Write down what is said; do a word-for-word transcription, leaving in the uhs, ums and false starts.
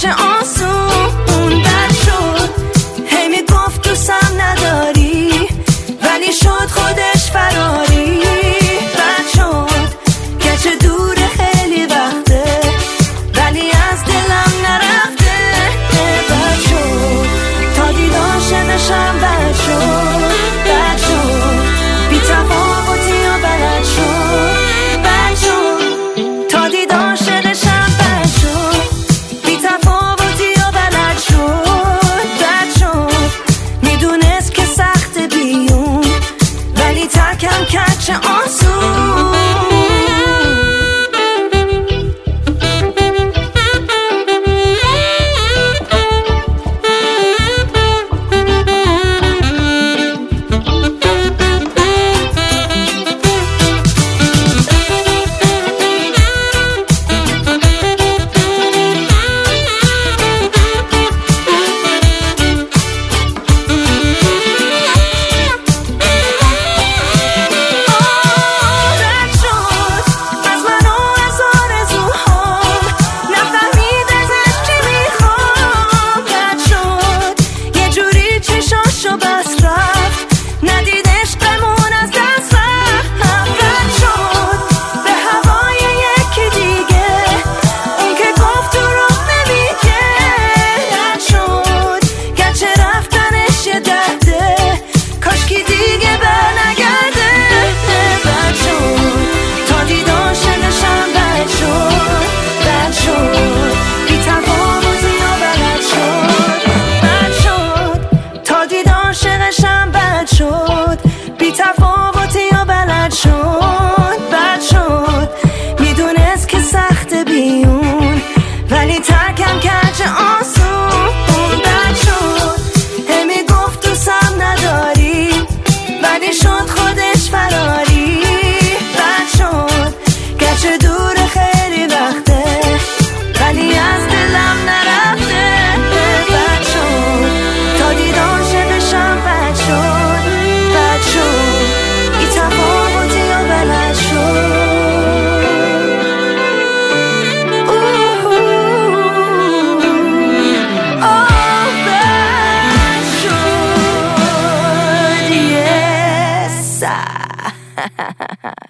کچ آسون بد شد. هی میگفت دوستم نداری ولی شد خودش فراری. بد شد کچ دور خیلی وقته ولی از دلم نرفته. بد شد تا دیدار شدشم بد شد. بد شد بی تفاوتی و بلد شد. بد شد تا دیدار شدشم بد شد. بی تفاوتی و بلد شد. بد شد میدونست که سخت بیون ولی ترکم کچ آسون. عاشقشم بد شد. بی تفاوتی و بلد شد. بد شد میدونست که سخت بیون ولی ترکم کج آسون. بد شد هی میگفت دوستم نداری ولی شد خودش فراری. بد شد گرچه دور خیلی وقته ولی از دلم نرفته. بد شد تا دیدار شدشم بد شد. بد شد بی تفاوتی و بلد شد. آه بد شد. Yes